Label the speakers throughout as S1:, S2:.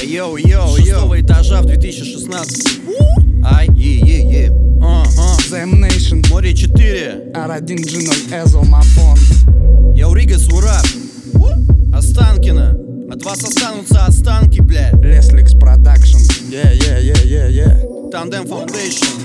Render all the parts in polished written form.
S1: Йоу, йоу, йоу. 6 этажа в 2016. Ай, е.
S2: Zem Nation,
S1: Море 4.
S2: R1 G0 Эзомафон.
S1: Йоу, Рига Сураб. Останкино. От вас останутся останки, блядь.
S2: Лесликс Продакшн. Yeah.
S1: Тандем Foundation.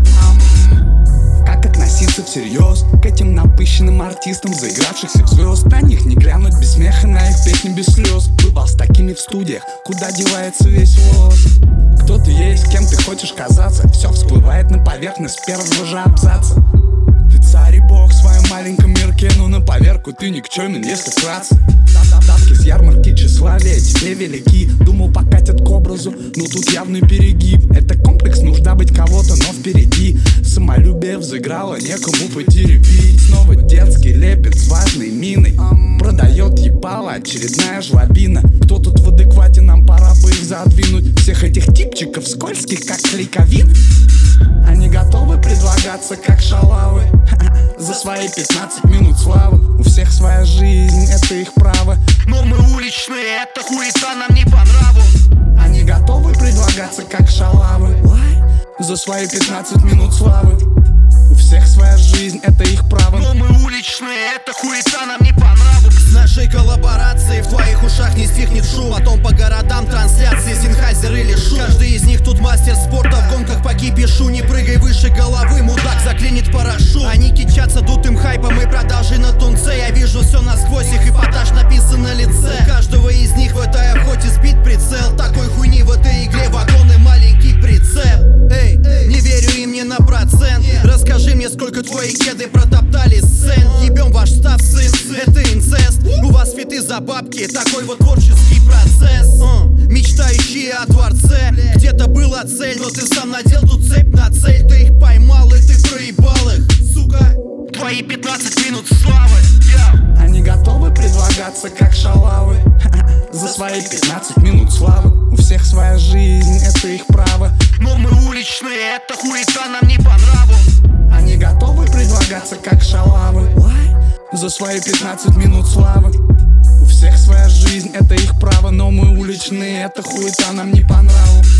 S2: Как относиться всерьез к этим напыщенным артистам, заигравшихся в звезд? На них не глянуть без смеха, на их песни без слез. Бывал с такими в студиях, куда девается весь воз. Кто ты есть, кем ты хочешь казаться? Все всплывает на поверхность с первого же абзаца. Ты царь и бог в своем маленьком мирке, но на поверку ты никчемен, если вкратце. Датки с ярмарки тщеславия тебе велики. Думал, покатят к образу, но тут явный перегиб. Это комплекс, нужда быть кого-то, но впереди. Самолюбие взыграло, некому потеребить. Снова детский лепет с важной миной. Продает ебало очередная жлобина. Кто тут в адеквате, нам пора бы их задвинуть. Всех этих типчиков скользких, как клейковин. Они готовы предлагаться, как шалавы, за свои 15 минут славы. У всех своя жизнь, это их право.
S1: Но мы уличные, это хуета нам не по нраву.
S2: Они готовы предлагаться, как шалавы, за свои 15 минут славы. У всех своя жизнь, это их право.
S1: Но мы уличные, это хуета нам не по нраву. С нашей коллаборацией в твоих ушах не стихнет шум. Потом по городам трансляции Синхайзер или Шу. Каждый из них тут мастер спорта, в гонках по кипишу. Не прыгай выше головы, мудак заклинит парашют. Они кичатся дутым хайпом и продажей на тунце. Я вижу все насквозь, их эпатаж написан на лице. У каждого из них в этой охоте сбит прицел. Такой хуйни в этой игре вагон и маленький прицеп. Эй, не верю им ни на процент. Расскажи мне, сколько твои кеды протоптали сцен. Ебем ваш став, сын, это инцест. У вас фиты за бабки, такой вот творческий процесс. Мечтающие о дворце, где-то была цель, но ты сам надел тут цепь на цель. Ты их поймал и ты проебал их, сука. Твои 15 минут славы.
S2: Они готовы предлагаться, как шалавы, за свои 15 минут славы. У всех своя жизнь, это их право.
S1: Но мы уличные, это хуета нам не по нраву.
S2: Они готовы предлагаться, как шалавы, за свои 15 минут славы. У всех своя жизнь, это их право. Но мы уличные, это хуета нам не по нраву.